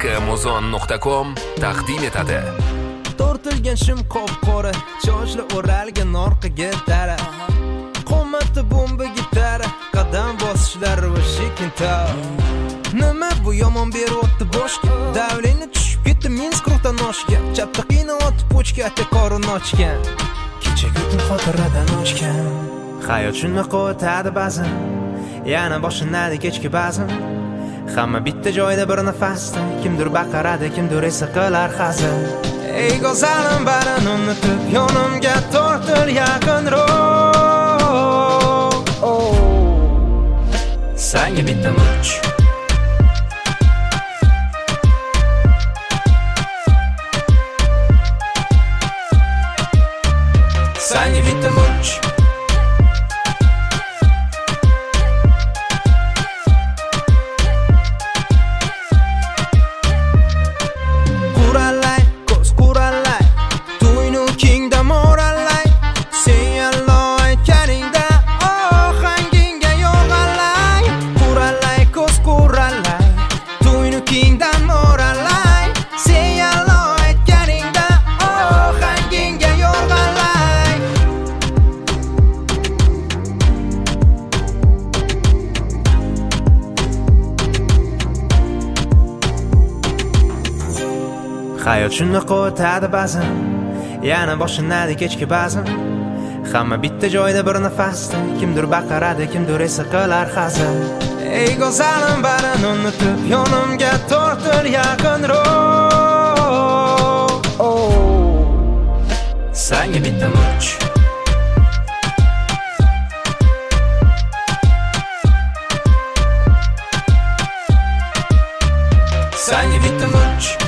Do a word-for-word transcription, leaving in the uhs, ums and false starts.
amazon nuqta com taqdim etadi. Tortilgan shim qop-qora, choshli o'ralgan orqa gitara, qo'mati bomba gitara, qadam bosishlar va shikinta. Nima bu yomon beryapti boshga, davleni tushib ketdi Minsk ruhdan oshgan, chapda qiynayapti pochka qorin ochgan, kechagi tun xotiradan ochgan. Hayot shunday qo'tadi ba'zan, yana boshlanadi kechki ba'zan. Hamma bitta joyda bir nafasda, kimdir baqiradi, kimdir esa qilar hazil. Ey go'zalim barin unutib, yonimga tortil yaqinroq. Senga bitta much, senga bitta much. Hayot shunday qo'tadi ba'zan, yana boshlanadi kechki ba'zan. Hamma bitta joyda bir nafasda, kimdir baqiradi, kimdir esa qilar hazil. Ey go'zalim barin unutib, yonimga tortil yaqinroq. Senga bitta much, senga bitta much.